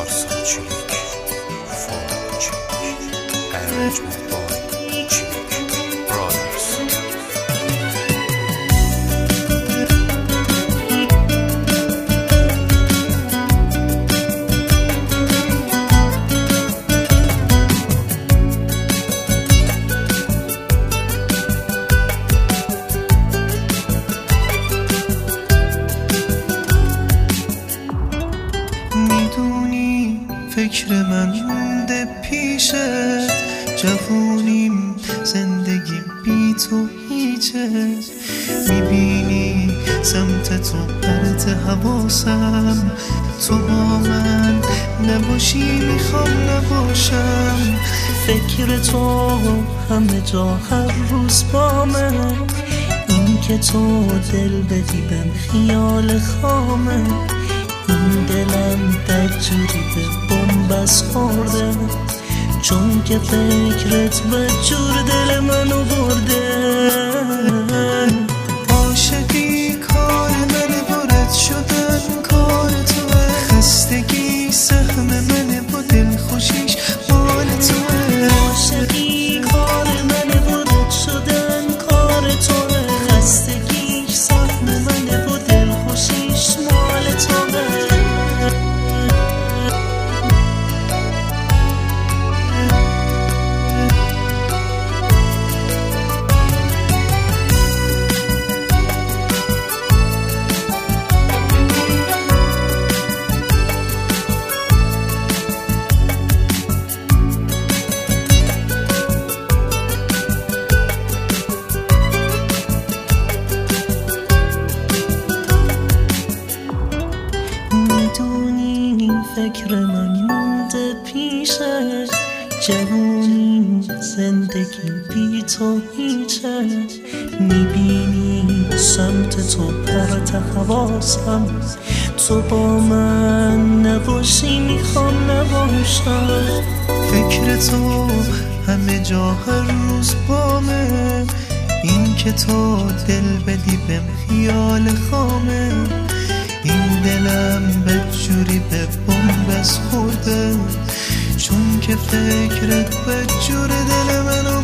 Varsa çelik, form çelik, arrangement boy, çelik, brothers. فکر من مونده پیشت، جوونیم زندگی بی تو هیچه. میبینی سمت تو پرت حواسم، تو با من نباشی میخوام نباشم. فکر تو همه جا هر روز با من، این که تو دل بدی بهم خیال خامه. این دلم بدجوری به بنبست خورده، چون که فکرت بدجور دل منو برده. عاشقی کار منه، برد شدن کار توه. خستگی سهم منه، با دل خوشیش مال توه. عاشقی کار منه، برد شدن کار توه. خستگیش سهم منه، با دل خوشیش مال توه. فکر من مونده پیشت، جوونی زندگی بی تو هیچه. میبینی سمت تو پرت حواسم، تو با من نباشی میخوام نباشم. فکر تو همه جا هر روز بامه، این که تو دل بدی بهم خیال خامه. این دلم بدجوری به بنبست خورده، چون که فکرت بدجور دل منو